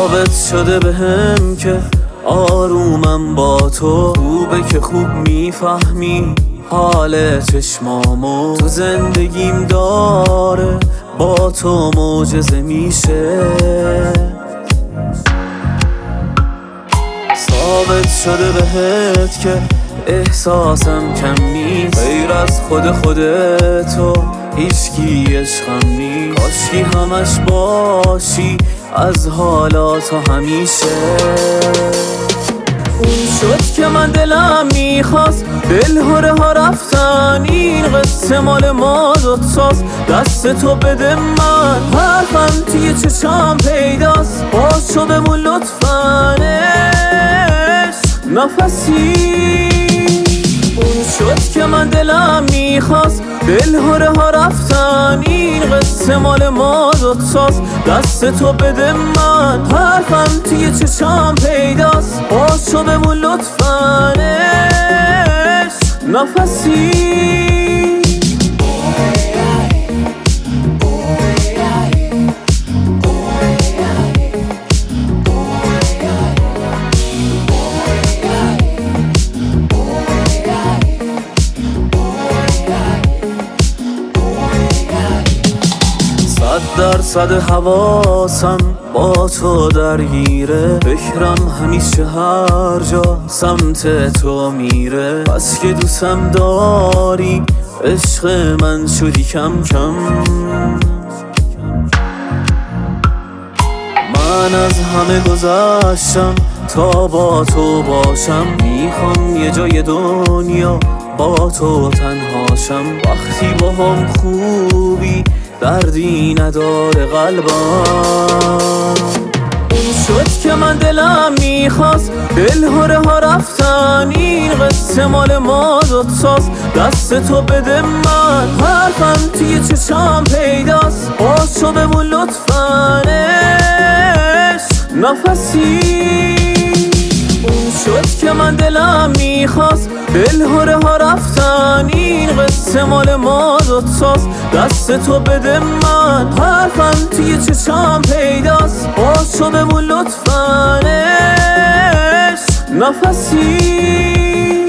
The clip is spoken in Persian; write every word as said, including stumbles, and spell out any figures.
ثابت شده بهم که آرومم با تو. خوبه که خوب میفهمی حال چشمامو، تو زندگیم داره با تو معجزه میشه. ثابت شده بهت که احساسم کم نیست، غیر از خود خودتو هیچکی عشقم نیست. کاشکی همش باشی از حالا تا همیشه. اون شد که من دلم میخواست، دل هره ها رفتن، این قصه مال ما دوتاست. دست تو بده من، حرفم توی چشم پیداست. باز شو بمون لطفاً عشق نفسی. اون شد که من دلم میخواست، دل هره ها رفتن، این قصه مال ما دوتاست. دست تو بده من، حرفم توی چشم پیداست. باز شو بمون لطفاً عشق نفسی. صد درصد حواسم با تو درگیره، فکرم همیشه هر جا سمت تو میره. بس که دوستم داری عشق من شدی کم کم. من از همه گذشتم تا با تو باشم، میخوام یه جای دنیا با تو تنهاشم. وقتی با هم خوبی دردی نداره قلبم. اون شد که من دلم میخواست، دل هره ها رفتن، این قصه مال ما دوتاست. دست تو بده من، حرفم توی چشم پیداست. باز شو بمون لطفاً عشق نفسی. اون شد که من دلم میخواست، دل هره ها رفتن، این قصه مال ما دوتاست. دست تو بده من، حرفم توی چشم پیداست. باز شو بمون لطفاً عشق نفسی.